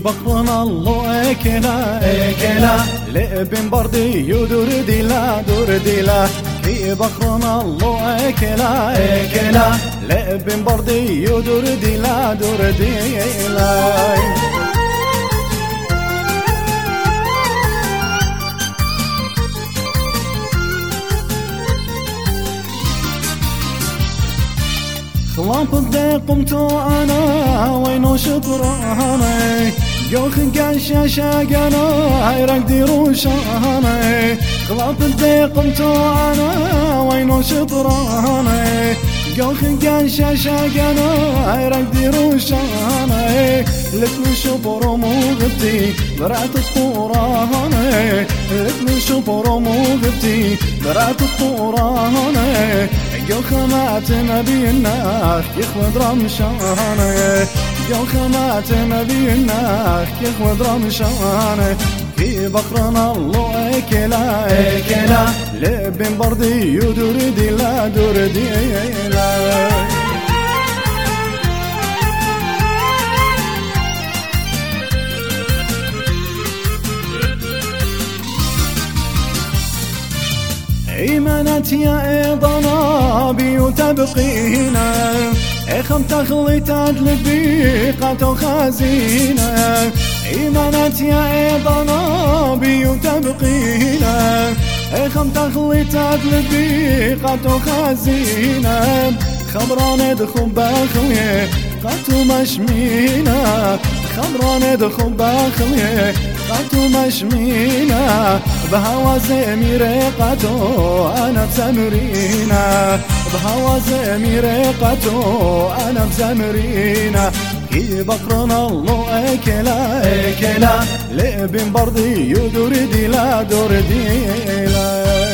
بقرنا الله اكلا لابن بردي يدور ديلا دور ديلا كي بقرنا الله اكلا لابن بردي يدور ديلا دور ديلا خلاف الضيق قمتو انا وينو شطراني يوخن قاشا شاقانا يرقدي روشاني خلاف الضيق قمتو انا وينو شطراني يوخن قاشا شاقانا يرقدي روشاني لكن شبر موغبتي برعت الطوراني لكن شبر موغبتي برعت الطوراني جو خمات نبي الناس يخوض رمشانه جو خمات نبي الناس يخوض رمشانه كي بقرنا الله اكلا لابن بردي يدور ديلا دور ديلا إيمانات يا إيضنا بيو تبقينا إخم تخلي تدل بيقة خزينة إيمانات يا إيضنا بيو تبقينا إخم تخلي تدل بيقة خزينة خبران دخل باخلي قطو مشمينا خبران دخل باخلي قطو مشمينا بهوا زمي ريقتو انا بزمرينا بهوا زمي ريقتو انا بزمرينا كي بقرنا الله اكلا لابن بردي يدور ديلا دور ديلا